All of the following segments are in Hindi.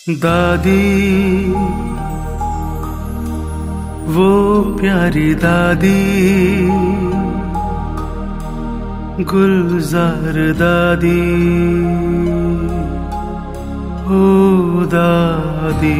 दादी वो प्यारी दादी, गुलजार दादी, ओ दादी।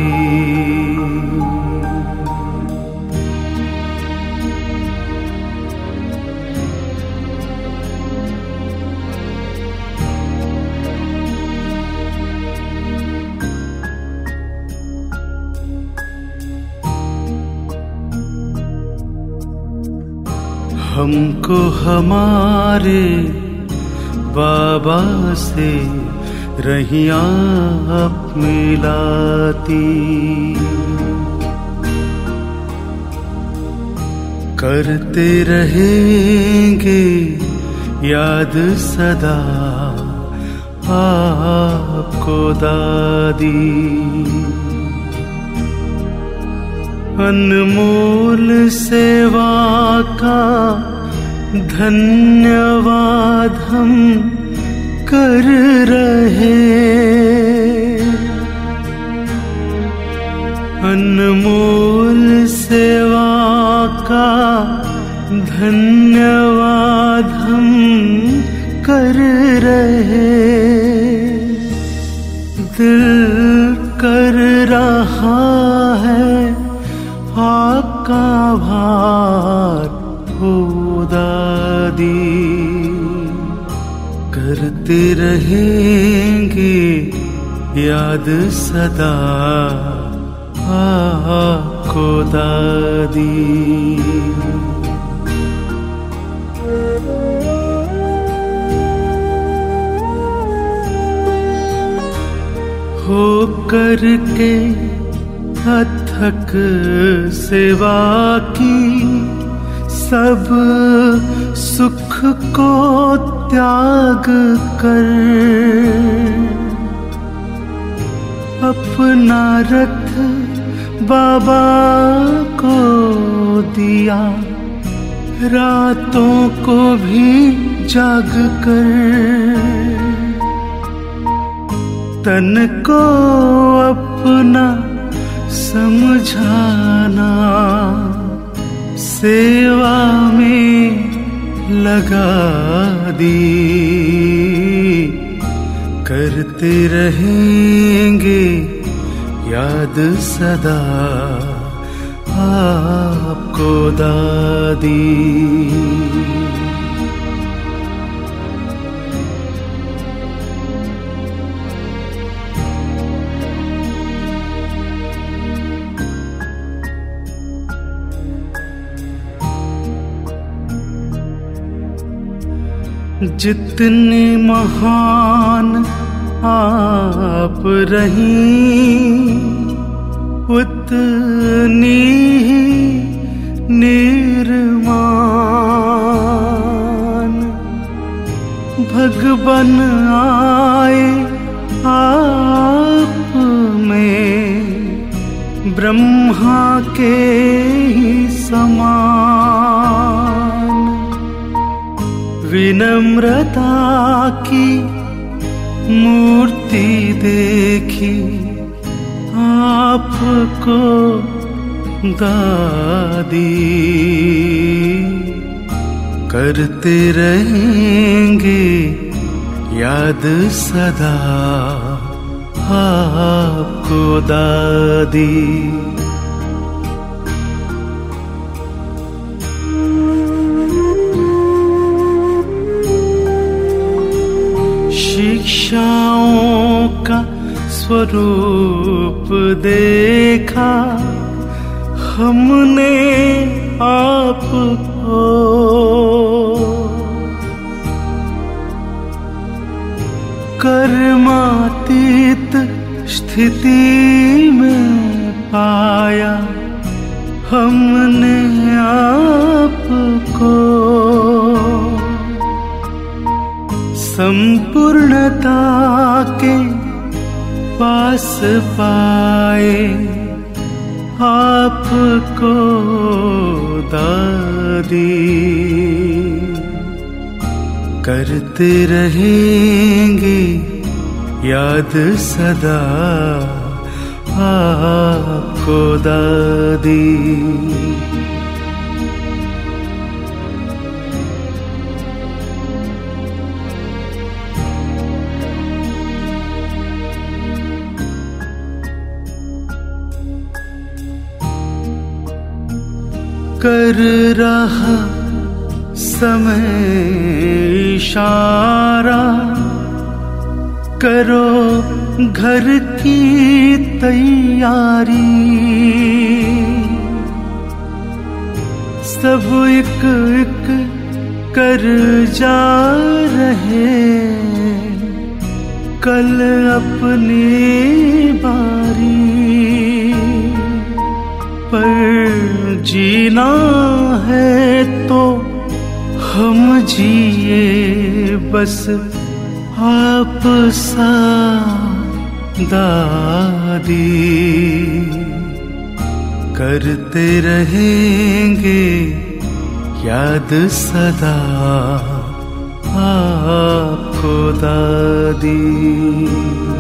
हमको हमारे बाबा से रहियां अब मिलाती, करते रहेंगे याद सदा आपको दादी। अनमोल सेवा का धन्यवाद हम कर रहे, अनमोल सेवा का धन्यवाद हम कर रहे। दिल कर रहा है आपका आभार हो दादी, करते रहेंगे याद सदा आपको दादी। हो करके अथक सेवा की, सब सुख को त्याग कर अपना रथ बाबा को दिया, रातों को भी जाग कर तन को अपना समझाना, सेवा में लगा दी। करते रहेंगे याद सदा आपको दादी। जितने महान आप रही, उतनी ही निर्माण भगवान आए आप में, ब्रह्मा के ही समान। विनम्रता की मूर्ति देखी आपको दादी, करते रहेंगे याद सदा आपको दादी। शिक्षाओं का स्वरूप देखा हमने आपको, कर्मातीत स्थिति में पाया हमने आपको, संपूर्णता के पास पाए आपको दादी, करते रहेंगे याद सदा आपको दादी। कर रहा समय इशारा, करो घर की तैयारी। सब एक एक कर जा रहे, कल अपनी बारी। पर जीना है तो हम जिए बस आप सा दादी। करते रहेंगे याद सदा आपको दादी।